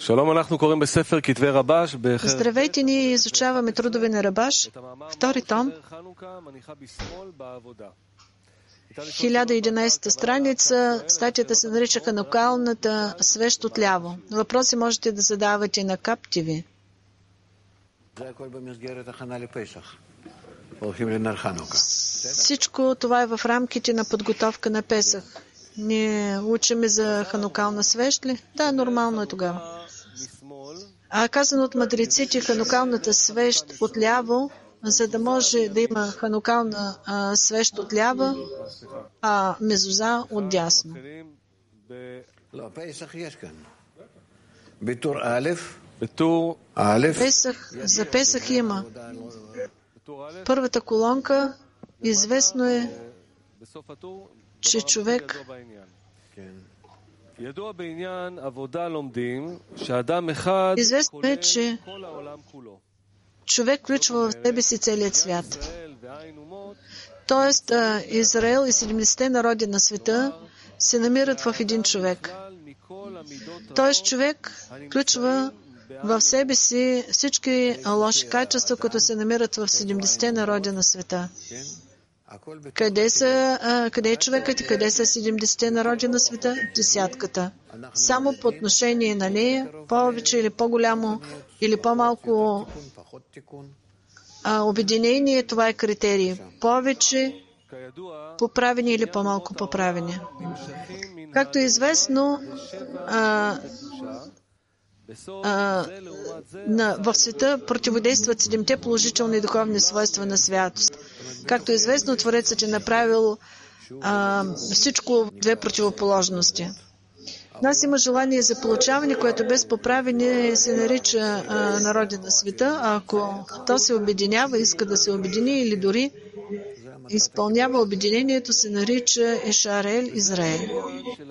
Здравейте, ние изучаваме трудове на Рабаш, втори том, 1011 страница. Статията се нарича Ханукалната свещ отляво. Въпроси можете да задавате на Кап ТВ. Всичко това е в рамките на подготовка на Песах. Ние учиме за ханукална свещ ли? Да, нормално е тогава. А казано от мъдреците, ханукалната свещ отляво, за да може да има ханукална свещ отляво, а мезуза отдясно. За Песах има. Първата колонка, известно е, че човек известно е, че човек включва в себе си целият свят. Тоест, Израел и 70-те народи на света се намират в един човек. Тоест, човек включва в себе си всички лоши качества, които се намират в 70-те народи на света. Къде е човекът и къде са 70-те народи на света? Десятката. Само по отношение на нея, повече или по-голямо или по-малко обединение, това е критерий. Повече поправени или по-малко поправени. Както е известно, в света противодействат 7-те положителни духовни свойства на святост. Както е известно, Творецът е направил всичко в две противоположности. Нас има желание за получаване, което без поправене се нарича народи на света, а ако то се обединява, иска да се обедини или дори изпълнява обединението, се нарича Ешарел Израел.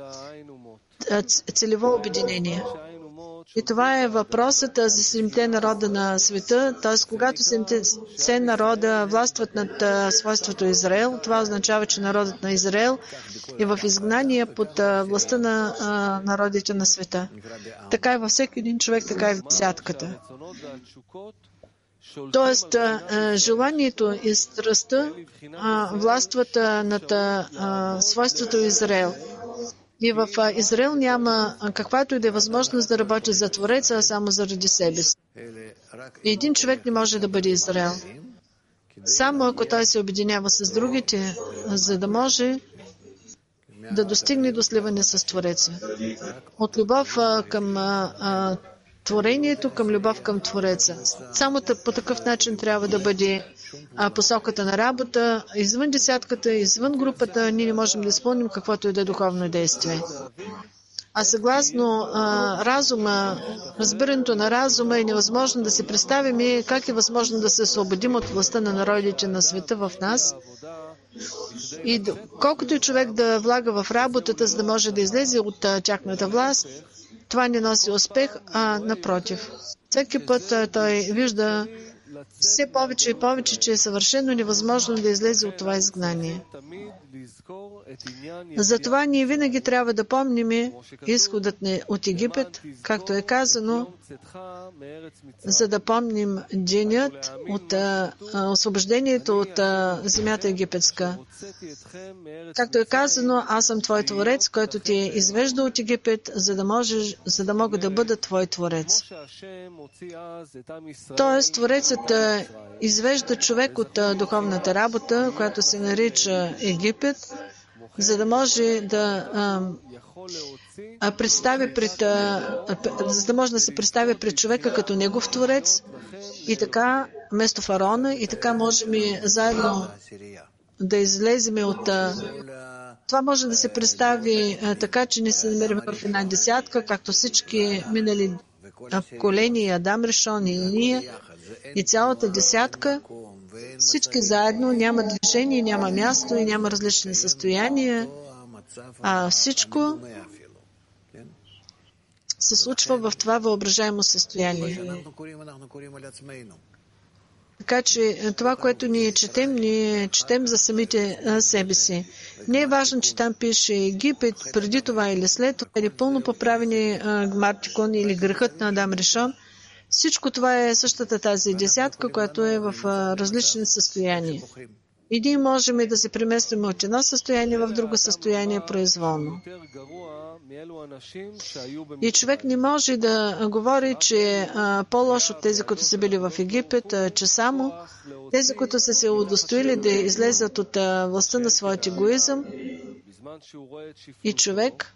Целево обединение. И това е въпросът за 7-те народа на света, т.е. когато 7-те народа властват над свойството Израел, това означава, че народът на Израел е в изгнание под властта на народите на света. Така е във всеки един човек, така и в десятката. Тоест, желанието и страстта властват над свойството Израел. И в Израел няма каквато и да е възможност да работи за Твореца, а само заради себе си. Един човек не може да бъде Израел. Само ако той се обединява с другите, за да може да достигне до сливане с Твореца. От любов към творението, към любов към Твореца. Само по такъв начин трябва да бъде посоката на работа. Извън десятката, извън групата, ние не можем да изпълним каквото и да е духовно действие. А съгласно разума, разбирането на разума е невъзможно да си представим как е възможно да се освободим от властта на народите на света в нас. И колкото и човек да влага в работата, за да може да излезе от тяхната власт, това не носи успех, а напротив. Всеки път той вижда все повече и повече, че е съвършено невъзможно да излезе от това изгнание. Затова ние винаги трябва да помним изходът от Египет, както е казано, за да помним денят от освобождението от земята египетска. Както е казано, аз съм твой творец, който ти е извежда от Египет, за да мога да бъда твой творец. Тоест, Творецът извежда човек от духовната работа, която се нарича Египет, за да може да се представи пред човека като негов творец и така, вместо фараона, и така можем заедно да излезем от... Това може да се представи така, че не се намерим в една десятка, както всички минали поколения, Адам Ришон и ние, и цялата десятка, всички заедно, няма движение, няма място и няма различни състояния, а всичко се случва в това въображаемо състояние. Така че това, което ние четем за самите себе си. Не е важно, че там пише Египет, преди това или след това, или пълно поправени Гмартикон или грехът на Адам Ришон. Всичко това е същата тази десятка, която е в различни състояния. И ние можем да се преместим от едно състояние в друго състояние произволно. И човек не може да говори, че е по-лошо от тези, които са били в Египет, че само тези, които са се удостоили да излезат от властта на своят егоизъм, и човек,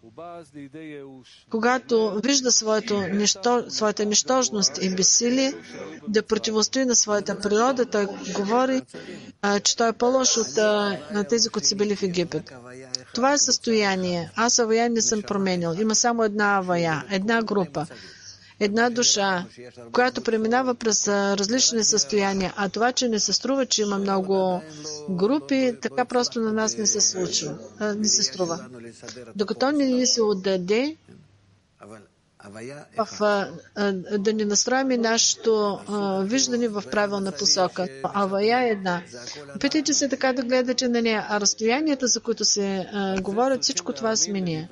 когато вижда своята нищожност и безсилие да противостои на своята природа, той говори, че той е по-лош от тези, които са били в Египет. Това е състояние. Аз авая не съм променил. Има само една авая, една група, една душа, която преминава през различни състояния. А това, че не се струва, че има много групи, така просто на нас не се случва. Не се струва. Докато не се отдаде, да не настроим нашето виждане в правилна посока. Авая е една. Опитайте се така да гледате на нея, а разстоянията, за които се говорят, всичко това смени.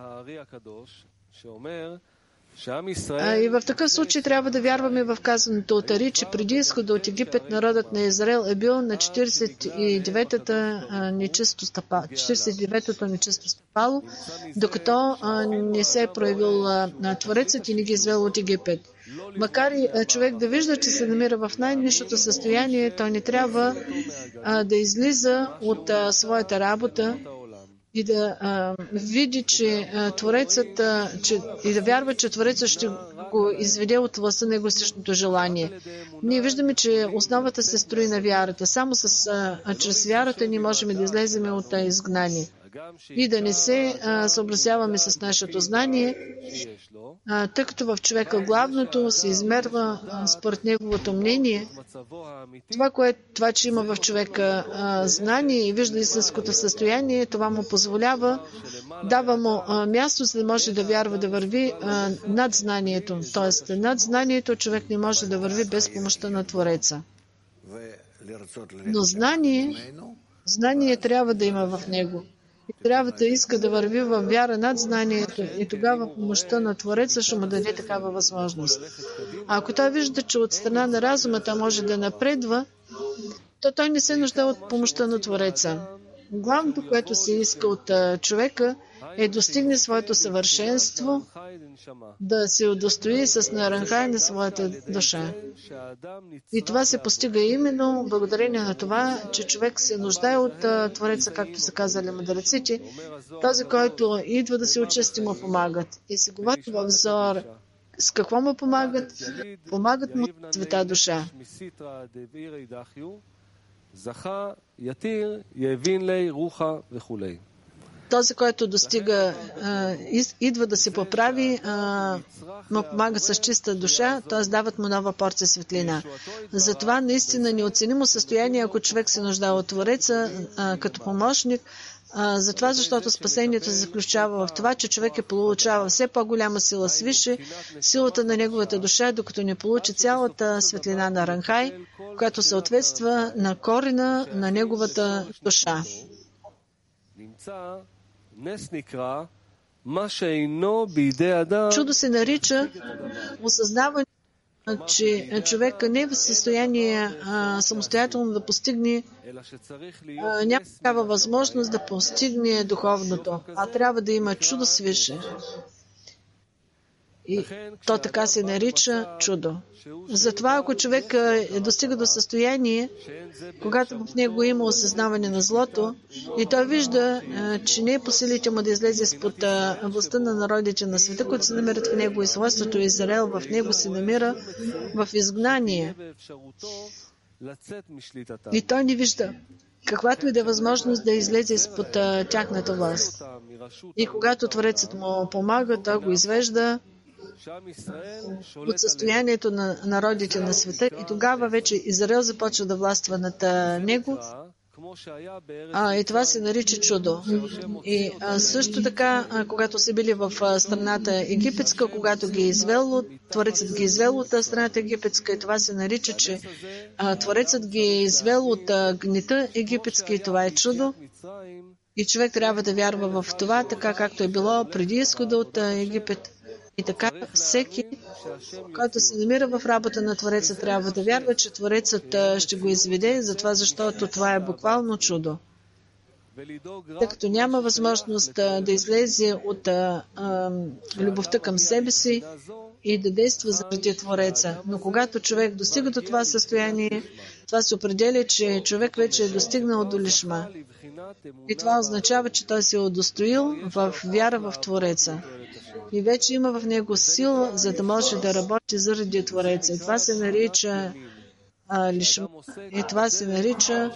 И в такъв случай трябва да вярваме в казаното от Ари, че преди изхода от Египет народът на Израел е бил на 49-то нечисто стъпало, докато не се е проявил Творецът и не ги извел от Египет. Макар и човек да вижда, че се намира в най-низшото състояние, той не трябва да излиза от своята работа и да види, че Творецът, и да вярва, че Творецът ще го изведе от властта на егоистичното желание. Ние виждаме, че основата се строи на вярата. Само чрез вярата ние можем да излезем от изгнание. И да не се съобразяваме с нашето знание, тъй като в човека главното се измерва според неговото мнение. Това, че има в човека знание и вижда истинското състояние, това му позволява, дава му място, за да може да вярва, да върви над знанието. Тоест, над знанието човек не може да върви без помощта на Твореца. Но знание трябва да има в него. И трябва да иска да върви във вяра над знанието и тогава помощта на Твореца ще му даде такава възможност. А ако той вижда, че от страна на разума той може да напредва, то той не се нуждае от помощта на Твореца. Главното, което се иска от човека, е достигне своето съвършенство, да се удостои с наранхай на своята душа. И това се постига именно благодарение на това, че човек се нуждае от Твореца, както са казали мъдреците. Този, който идва да се участи, му помагат. И се говори в Зоар, с какво му помагат? Помагат му света душа. Този, който достига, идва да се поправи, му помага с чиста душа, т.е. дават му нова порция светлина. Затова наистина неоценимо състояние, ако човек се нуждае от Твореца като помощник, затова, защото спасението се заключава в това, че човек получава все по-голяма сила свише, силата на неговата душа, докато не получи цялата светлина на Ранхай, която съответства на корена на неговата душа. Чудо се нарича осъзнаване, че човек не е в състояние самостоятелно да постигне, няма такава възможност да постигне духовното, а трябва да има чудо свише. И то така се нарича чудо. Затова, ако човек достига до състояние, когато в него има осъзнаване на злото, и той вижда, че не е по силите му да излезе изпод властта на народите на света, които се намират в него и свойството Израел в него се намира в изгнание. И той не вижда каквато и да е възможност да излезе изпод тяхната власт. И когато Творецът му помага, той го извежда от състоянието на народите на света и тогава вече Израел започва да властва над него И това се нарича чудо. И също така, когато са били в страната египетска, когато ги извел, Творецът ги извел от страната египетска, и това се нарича, че Творецът ги извел от гнета египетска, и това е чудо. И човек трябва да вярва в това, така както е било преди изхода от Египет. И така всеки, който се намира в работа на Твореца, трябва да вярва, че Творецът ще го изведе, затова защото това е буквално чудо. Тъй като няма възможност да излезе от любовта към себе си и да действа заради Твореца. Но когато човек достига до това състояние, това се определя, че човек вече е достигнал до лишма. И това означава, че той се е удостоил в вяра в Твореца. И вече има в него сила, за да може да работи заради Твореца. И това се нарича лишма. И това се нарича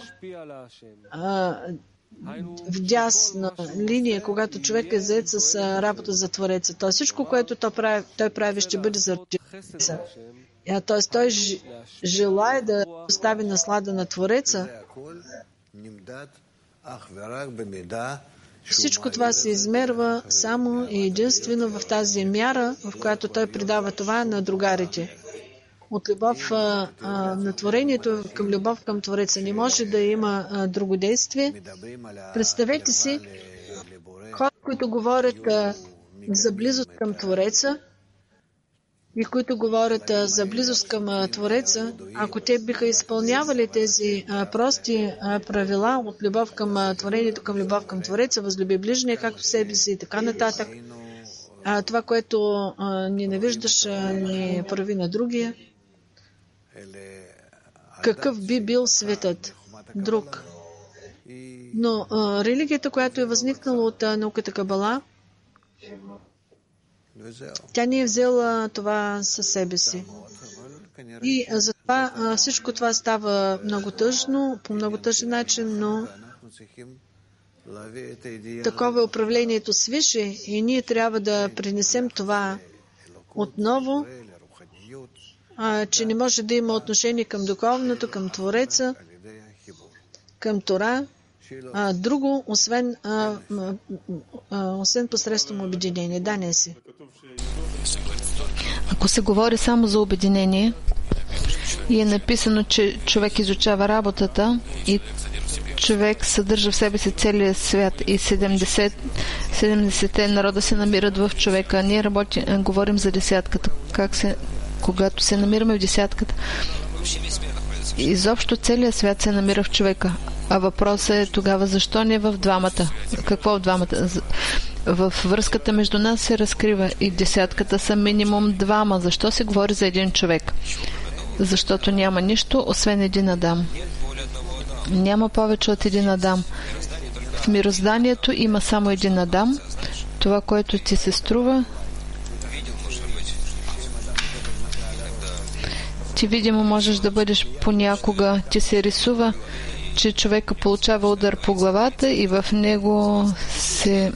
вдясна линия, когато човек е заед с работа за Твореца. То всичко, което той прави, ще бъде заради Твореца. Т.е. той желае да остави наслада на Твореца. Всичко това се измерва само и единствено в тази мяра, в която той придава това на другарите. От любов на творението към любов към Твореца не може да има друго действие. Представете си хора, които говорят за близост към Твореца и които говорят за близост към Твореца, ако те биха изпълнявали тези прости правила от любов към творението, към любов към Твореца, възлюби ближния, както себе си и така нататък, това, което ненавиждаш, не прави на другия, какъв би бил светът друг. Но религията, която е възникнала от науката Кабала, тя не е взела това със себе си. И затова всичко това става много тъжно, по много тъжен начин, но такова е управлението свише и ние трябва да принесем това отново, че не може да има отношение към духовното, към Твореца, към Тора, друго, освен посредством обединение. Да, не си. Ако се говори само за обединение и е написано, че човек изучава работата и човек съдържа в себе си целия свят и 70 народа се намират в човека. Ние говорим за десятката. Когато се намираме в десятката, изобщо целият свят се намира в човека. А въпросът е тогава, защо не в двамата? Какво в двамата? В връзката между нас се разкрива и десятката са минимум двама. Защо се говори за един човек? Защото няма нищо, освен един Адам. Няма повече от един Адам. В мирозданието има само един Адам. Това, което ти се струва, ти видимо можеш да бъдеш понякога. Ти се рисува, че човека получава удар по главата и в него се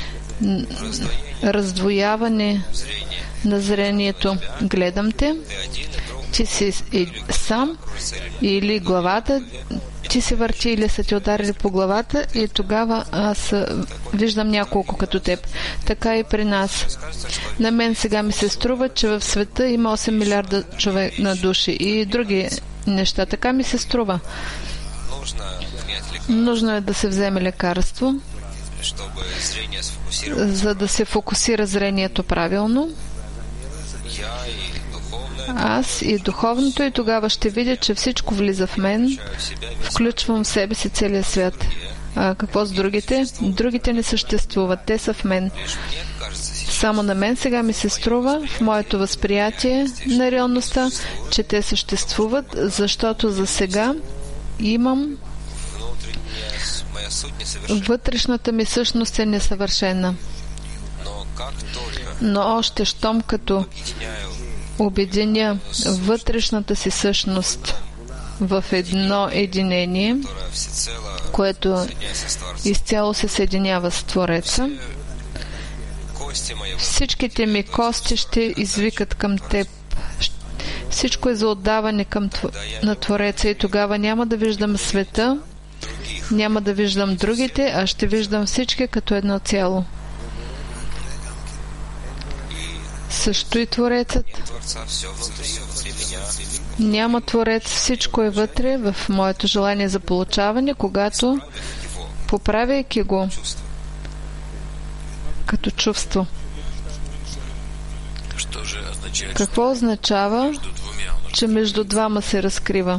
раздвояване на зрението. Гледам те, ти си сам или главата ти се върти или са ти ударили по главата и тогава аз виждам няколко като теб. Така и при нас. На мен сега ми се струва, че в света има 8 милиарда човек на души и други неща. Така ми се струва. Нужно е да се вземе лекарство, за да се фокусира зрението правилно. Аз и духовното, и тогава ще видя, че всичко влиза в мен. Включвам в себе си целия свят. Какво с другите? Другите не съществуват. Те са в мен. Само на мен сега ми се струва, в моето възприятие на реалността, че те съществуват, защото за сега имам вътрешната ми същност е несъвършена. Но още щом като обединя вътрешната си същност в едно единение, което изцяло се съединява с Твореца, всичките ми кости ще извикат към теб. Всичко е за отдаване на Твореца и тогава няма да виждам света Няма да виждам другите, а ще виждам всички като едно цяло. Също и Творецът. Няма Творец, всичко е вътре в моето желание за получаване, когато, поправяйки го като чувство. Какво означава, че между двама се разкрива?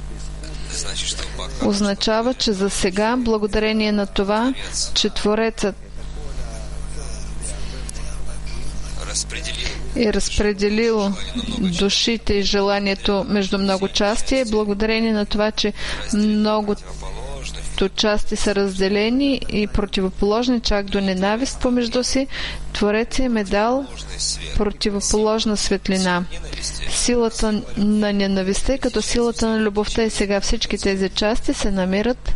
Означава, че за сега, благодарение на това, че Творецът е разпределил душите и желанието между много части, благодарение на това, че многото части са разделени и противоположни чак до ненавист помежду си, Творец им е дал противоположна светлина. Силата на ненавистта като силата на любовта, и сега всички тези части се намират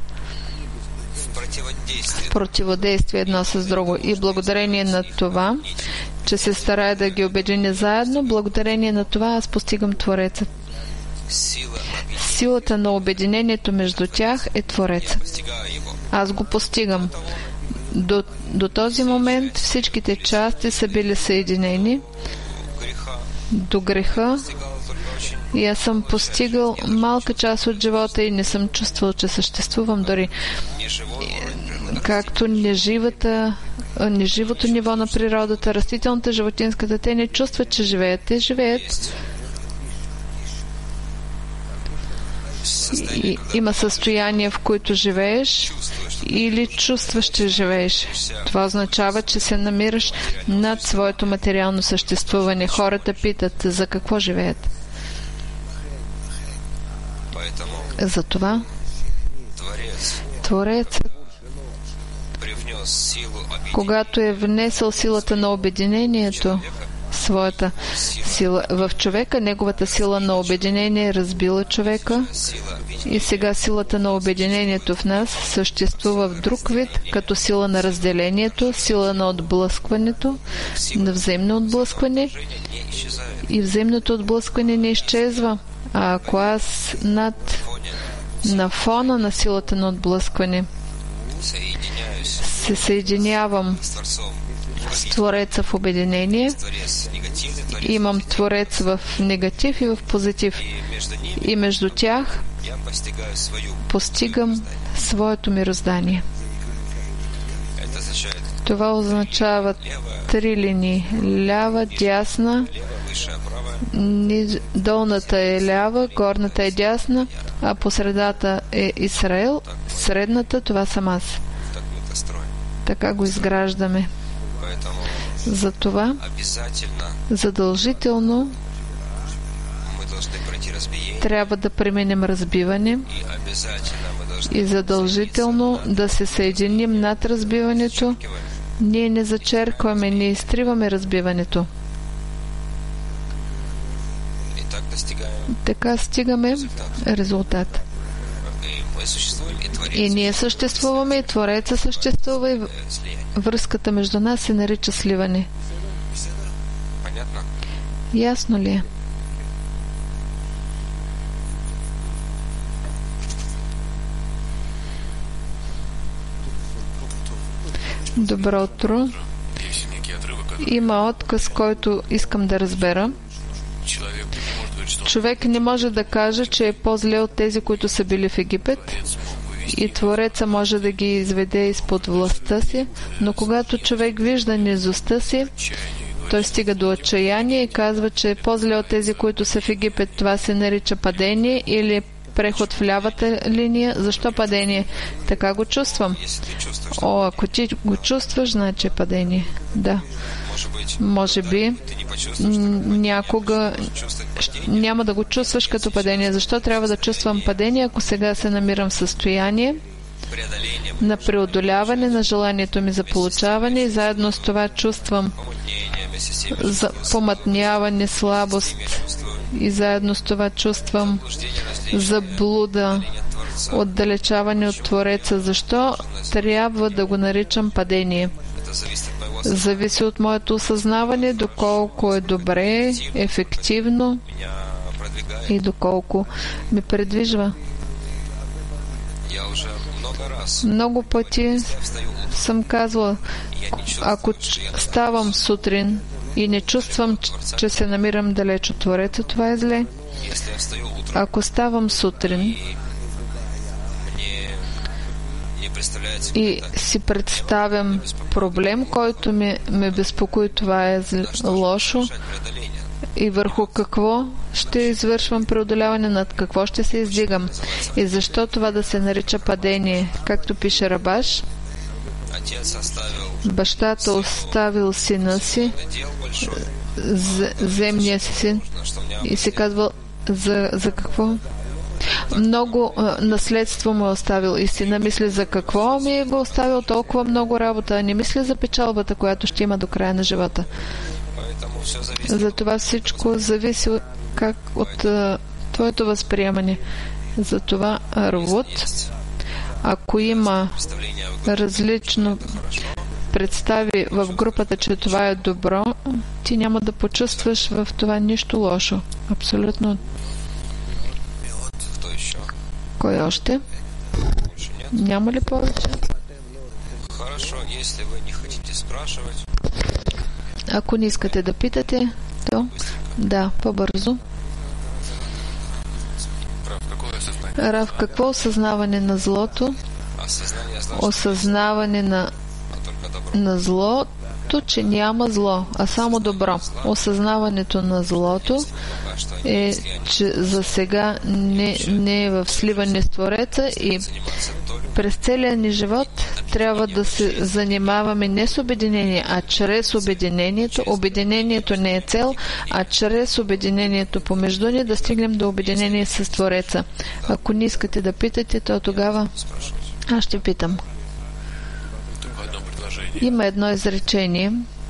в противодействие едно с друго. И благодарение на това, че се старая да ги обединя заедно, благодарение на това аз постигам Творецът. Силата на обединението между тях е Творецът. Аз го постигам. До този момент всичките части са били съединени до греха и аз съм постигал малка част от живота и не съм чувствал, че съществувам дори. Както неживото ниво на природата, растителната, животинската, те не чувстват, че живеят. Те живеят. Има състояние, в които живееш или чувстваш, че живееш. Това означава, че се намираш над своето материално съществуване. Хората питат, за какво живеят. Затова Творецът, когато е внесъл силата на обединението, своята сила в човека, неговата сила на обединение е разбила човека и сега силата на обединението в нас съществува в друг вид, като сила на разделението, сила на отблъскването, на взаимно отблъскване, и взаимното отблъскване не изчезва. А ако аз на фона на силата на отблъскване се съединявам с Твореца в обединение, имам Творец в негатив и в позитив. И между тях постигам своето мироздание. Това означава 3 линии. Лява, дясна, долната е лява, горната е дясна, а по средата е Израел, средната това съм аз. Така го изграждаме. Затова задължително трябва да преминем разбиване и задължително да се съединим над разбиването. Ние не зачеркваме, не изтриваме разбиването. Така стигаме резултат. И ние съществуваме, и Твореца съществува, и връзката между нас се нарича сливане. Ясно ли е? Добро утро. Има отказ, който искам да разбера. Човек не може да каже, че е по-зле от тези, които са били в Египет, и Твореца може да ги изведе изпод властта си, но когато човек вижда низостта си, той стига до отчаяние и казва, че е по-зле от тези, които са в Египет. Това се нарича падение или преход в лявата линия. Защо падение? Така го чувствам. Ако ти го чувстваш, значи е падение. Да. Може би някога няма да го чувстваш като падение. Защо трябва да чувствам падение, ако сега се намирам в състояние на преодоляване на желанието ми за получаване и заедно с това чувствам за помътняване, слабост и заедно с това чувствам заблуда, отдалечаване от Твореца. Защо трябва да го наричам падение? Зависи от моето осъзнаване, доколко е добре, ефективно и доколко ме предвижва. Много пъти съм казвала, ако ставам сутрин и не чувствам, че се намирам далеч от Твореца, това е зле. Ако ставам сутрин и си представям проблем, който ме безпокои, това е лошо, и върху какво ще извършвам преодоляване, над какво ще се издигам. И защо това да се нарича падение? Както пише Рабаш, бащата оставил сина си, земния си син, и се казва за какво? Много наследство му е оставил. И сина мисли за какво ми е го оставил толкова много работа, а не мисли за печалбата, която ще има до края на живота. Затова всичко зависи от твоето възприемане. Затова Рувот, ако има различно представи в групата, че това е добро, ти няма да почувстваш в това нищо лошо. Абсолютно. Кой още? Няма ли повече? Ако не искате да питате, то да, по-бързо. Рав, какво осъзнаване на злото? Осъзнаване на злото, че няма зло, а само добро. Осъзнаването на злото е, че за сега не е в сливане с Твореца и през целия ни живот трябва да се занимаваме не с обединение, а чрез обединението. Обединението не е цел, а чрез обединението помежду ни да стигнем до обединение с Твореца. Ако не искате да питате, то тогава аз ще питам. Има едно изречение.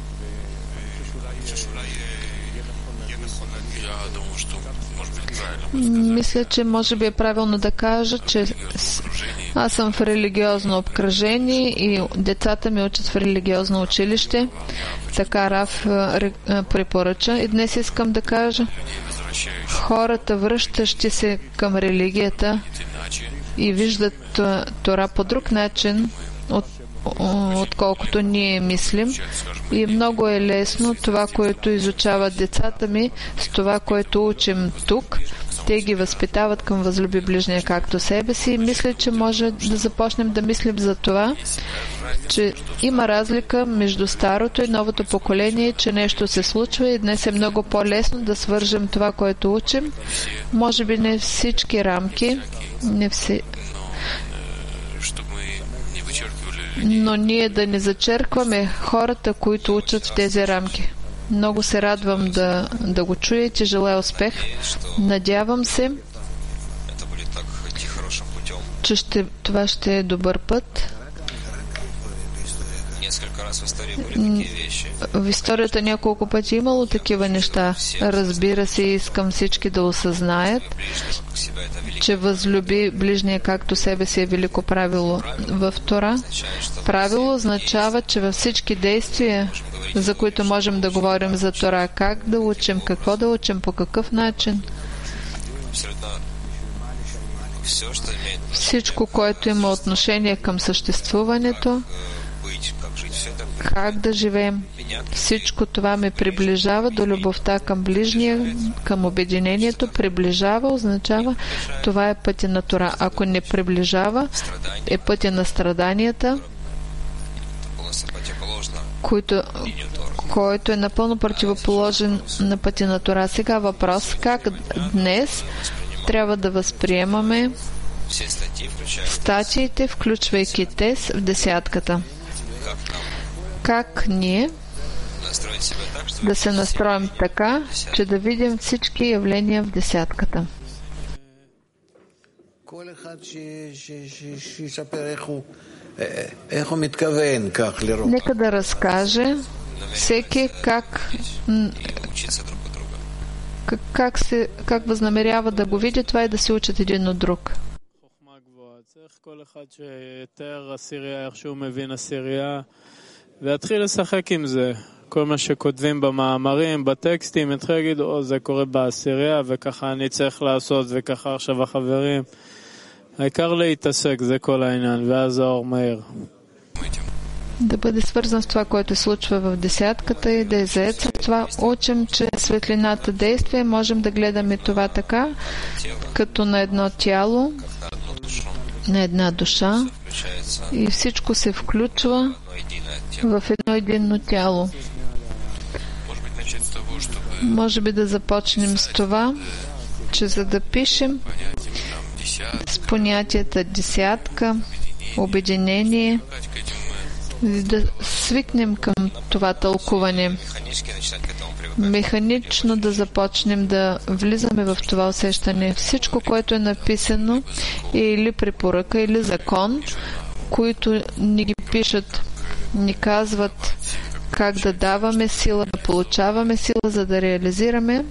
Мисля, че може би е правилно да кажа, че аз съм в религиозно обкръжение и децата ми учат в религиозно училище. Така Рав препоръча. И днес искам да кажа, хората, връщащи се към религията и виждат Тора по друг начин, отколкото ние мислим. И много е лесно това, което изучават децата ми, с това, което учим тук. Те ги възпитават към възлюби ближния както себе си и мисля, че може да започнем да мислим за това, че има разлика между старото и новото поколение, че нещо се случва и днес е много по-лесно да свържем това, което учим. Може би не всички рамки, но ние да не зачеркваме хората, които учат в тези рамки. Много се радвам да го чуете. Желая успех. Надявам се, че това ще е добър път. В историята няколко пъти имало такива неща. Разбира се, искам всички да осъзнаят, че възлюби ближния както себе си е велико правило в Тора. Правило означава, че във всички действия, за които можем да говорим за Тора, как да учим, какво да учим, по какъв начин, всичко, което има отношение към съществуването, как да живеем, всичко това ме приближава до любовта към ближния, към обединението. Приближава означава, това е пътя на Тора. Ако не приближава, е пътя на страданията, който е напълно противоположен на пътя на Тора. Сега въпрос, как днес трябва да възприемаме статиите, включвайки тез в десятката. Как ние да се настроим така, че да видим всички явления в десятката? Нека да разкаже всеки как възнамерява да го види това и да се учат един от друг. ויתחיל לשחק עם זה. כל מה שכותבים במאמרים, בטקסטים, יתחיל להגיד, זה קורה בעשירייה, וככה אני צריך לעשות, וככה עכשיו החברים. העיקר להתעסק, זה כל העניין, ואז האור מאיר. Да бъде свързан с това, което се случва в десятката и да е заед с това. Учим, че светлината действа и можем да гледаме това така, като на едно тяло, на една душа и всичко се включва в едно единно тяло. Може би да започнем с това, че за да пишем с понятията десятка, обединение, да свикнем към това тълкуване. Механично да започнем да влизаме в това усещане. Всичко, което е написано, е или препоръка, или закон, които ни ги пишат, ни казват как да даваме сила, да получаваме сила, за да реализираме.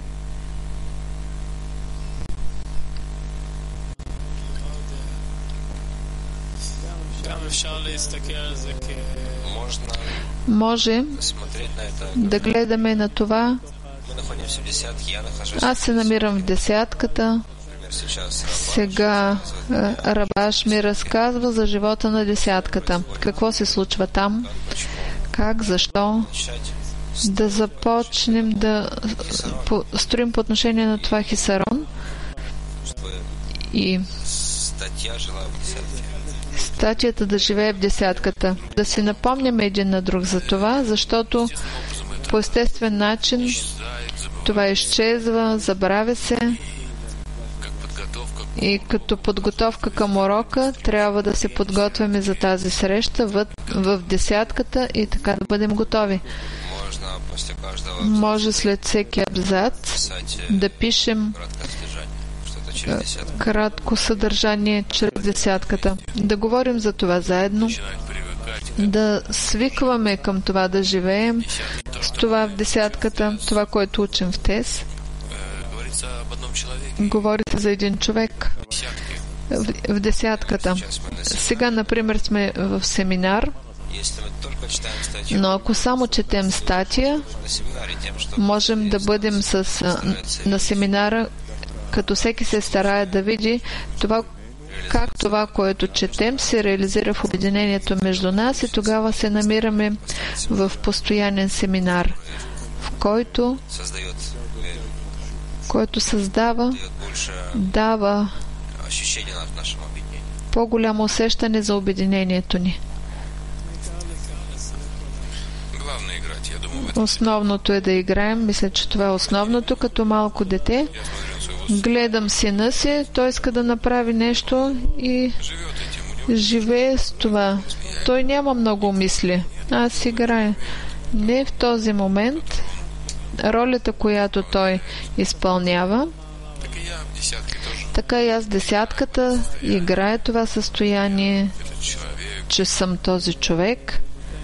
Може да гледаме на това. Аз се намирам в десятката. Сега Рабаш ми разказва за живота на десятката. Какво се случва там? Как? Защо? Да започнем да строим по отношение на това Хисарон и статията да живее в десятката. Да си напомняме един на друг за това, защото по естествен начин това изчезва, забравя се и като подготовка към урока трябва да се подготвяме за тази среща в десятката и така да бъдем готови. Може след всеки абзац да пишем кратко съдържание чрез десятката. Да говорим за това заедно, да свикваме към това да живеем с това в десятката, това, което учим в ТЕС. Говори се за един човек в десятката. Сега, например, сме в семинар, но ако само четем статия, можем да бъдем на семинара, като всеки се старае да види това, как това, което четем, се реализира в обединението между нас и тогава се намираме в постоянен семинар, в който създава, дава по-голямо усещане за обединението ни. Основното е да играем. Мисля, че това е основното. Като малко дете гледам сина си, той иска да направи нещо и живее с това. Той няма много мисли. Аз играя. Не в този момент. Ролята, която той изпълнява, така и аз десятката играя това състояние, че съм този човек.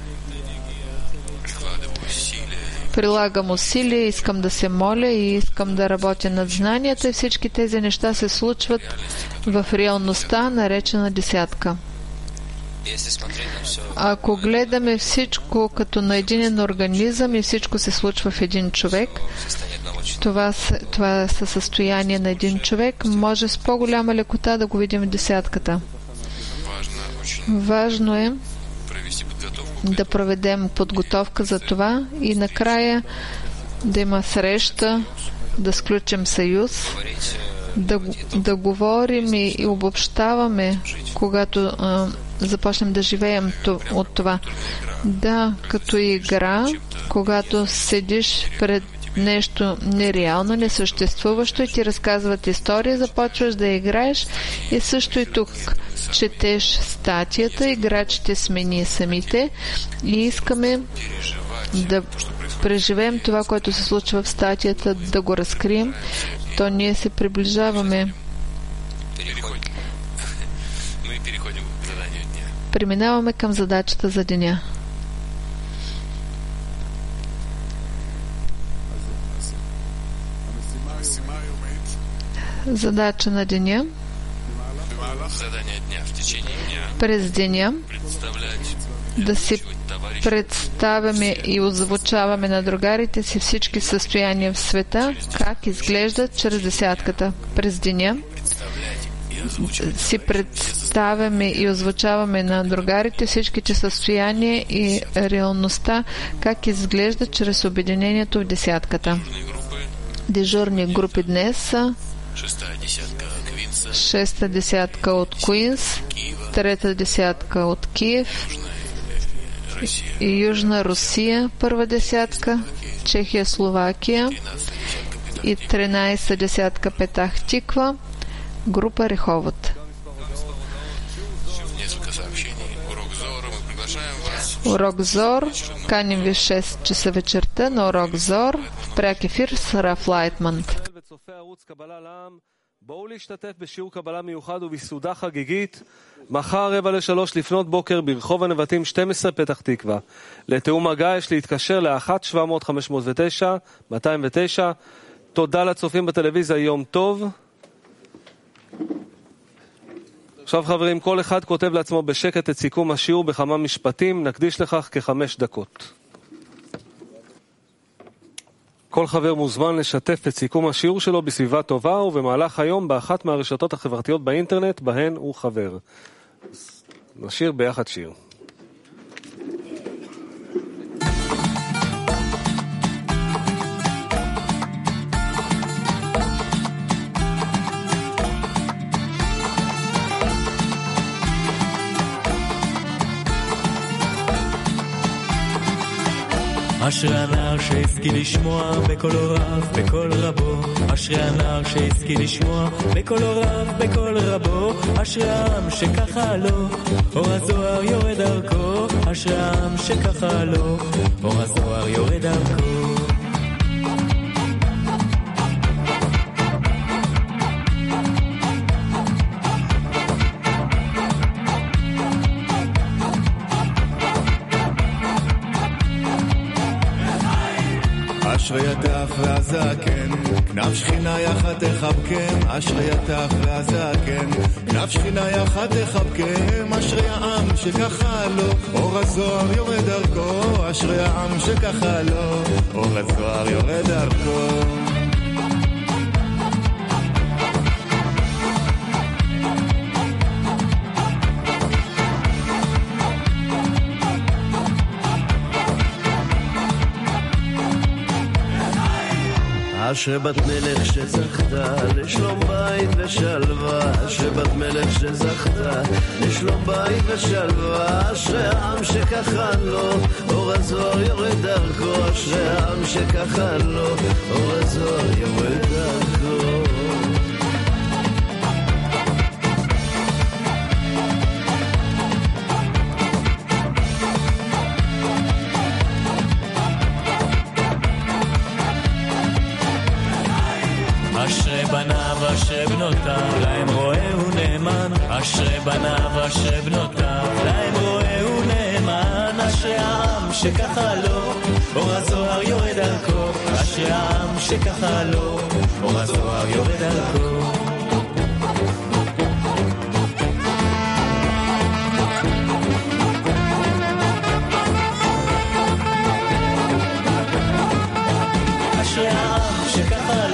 Прилагам усилия, искам да се моля и искам да работя над знанията и всички тези неща се случват в реалността, наречена десятка. Ако гледаме всичко като на единен организъм и всичко се случва в един човек, това състояние на един човек, може с по-голяма лекота да го видим в десятката. Важно е да проведем подготовка за това и накрая да има среща, да сключим съюз, да говорим и обобщаваме, когато започнем да живеем от това. Да, като игра, когато седиш пред нещо нереално, несъществуващо и ти разказват история, започваш да играеш и също и тук четеш статията, играчите сме ние самите и искаме да преживеем това, което се случва в статията, да го разкрием, то ние се приближаваме. Преминаваме към задачата за деня. Задача на деня. През деня да си представяме и озвучаваме на другарите си всички състояния в света, как изглеждат чрез десятката. През деня си представяме и озвучаваме на другарите всичките състояния и реалността, как изглежда чрез обединението в десятката. Дежурни групи днес са 6-та десятка от Куинс, 3-та десятка от Киев и Южна Русия, първа десятка, Чехия, Словакия и 13-та десятка Петах Тиква, група Реховод. Урок Зор. Каним ви 6 часа вечерта на урок Зор в пряк ефир с Раф Лайтман. בואו להשתתף בשיעור קבלה מיוחד ובסעודה חגיגית מחר 2:45 לפנות בוקר ברחוב הנבטים 12 פתח תקווה. לתאום מגע יש להתקשר ל-1-700-509-209. תודה לצופים בטלוויזיה, יום טוב. עכשיו חברים, כל אחד כותב לעצמו בשקט את סיכום השיעור בכמה משפטים, נקדיש לכך כ5 דקות. כל חבר מוזמן לשתף את סיכום השיעור שלו בסביבה טובה ובמהלך היום באחת מהרשתות החברתיות באינטרנט בהן הוא חבר. נשיר ביחד שיר. אשרי הנער שהשכיל לשמוע בקול רב, בקול רבו. אשרי הנער שהשכיל לשמוע בקול רב, בקול רבו. אשרי העם שככה לו, אור הזוהר יורד דרכו. אשרי העם שככה לו, אור הזוהר יורד דרכו. אשרי יתך והזקן, כנף שכינה יחד תחבקם. אשרי יתך והזקן, כנף שכינה יחד תחבקם. אשרי העם שככה לו, אור הזוהר יורד דרכו. אשרי העם שככה לו, אור הזוהר יורד דרכו. אשרי בת מלך שזכתה לשלום בית ושלווה. אשרי בת מלך שזכתה לשלום בית ושלווה. אשרי העם שככה לו, אור הזוהר יורד דרכו. אשרי העם שככה לו, אור הזוהר יורד דרכו. אשרי בניו אשרי בנותיו להם רואה ונאמן. אשרי בניו אשרי בנותיו להם רואה ונאמן. אשרי העם שככה לו, אור הזוהר יורד דרכו. אשרי העם שככה לו, אור הזוהר יורד דרכו. אשרי העם שככה